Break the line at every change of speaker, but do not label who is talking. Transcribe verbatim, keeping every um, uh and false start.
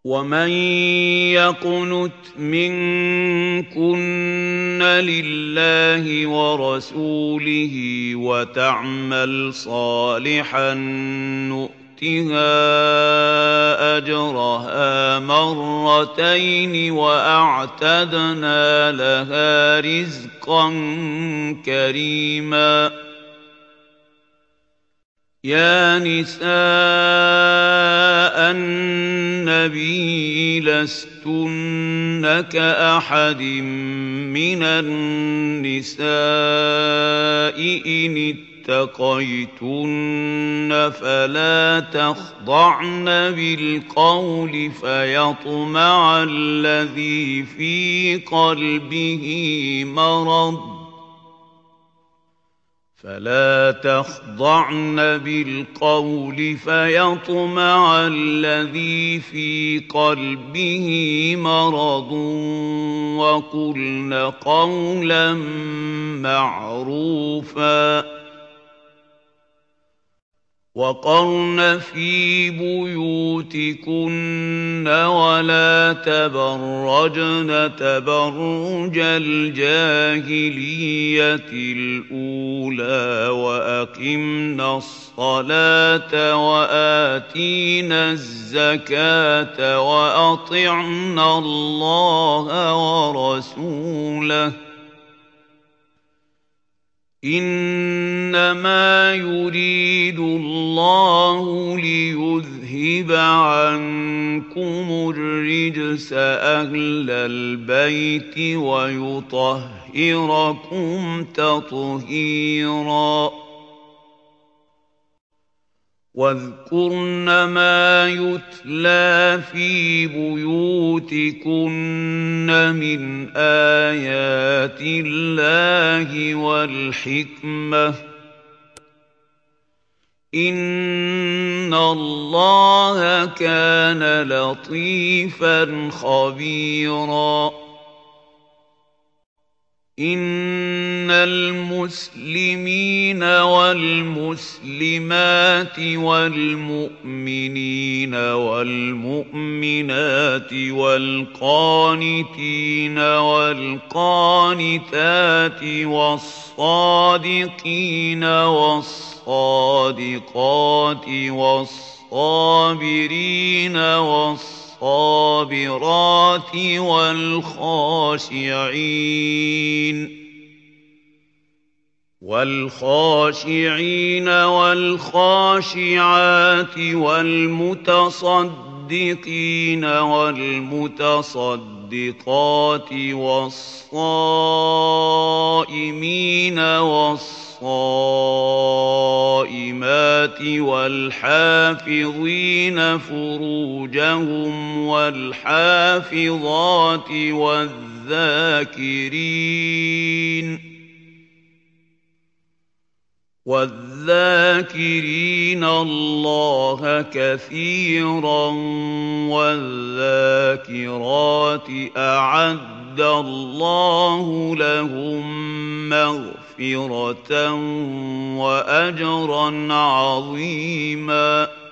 ومن يقنت منكن لله ورسوله وتعمل صالحا نؤتها أجرها مرتين وأعتدنا لها رزقا كريما يا نساء النبي لستن كأحد من النساء إن اتقيتن فلا تخضعن بالقول فيطمع الذي في قلبه مرض فلا تخضعن بالقول فيطمع الذي في قلبه مرض وقلن قولا معروفا وقرن في بيوتكن ولا تبرجن تبرج الجاهلية الأولى وأقمنا الصلاة وآتينا الزكاة وأطعنا الله ورسوله إنما يريد الله ليذهب عنكم الرجس أهل البيت ويطهركم تطهيرا واذكرن ما يتلى في بيوتكن من آيات الله والحكمة إن الله كان لطيفا خبيرا إن المسلمين والمسلمات والمؤمنين والمؤمنات والقانتين والقانتات والصادقين والصادقات والصابرين والصابرين الصابرات والخاشعين والخاشعين والخاشعات والمتصدقين والمتصدقات والصائمين والصائمات والحافظين فروجهم والحافظات والذاكرين والذاكرين الله كثيرا والذاكرات أعد الله لهم مغفرة وأجرا عظيما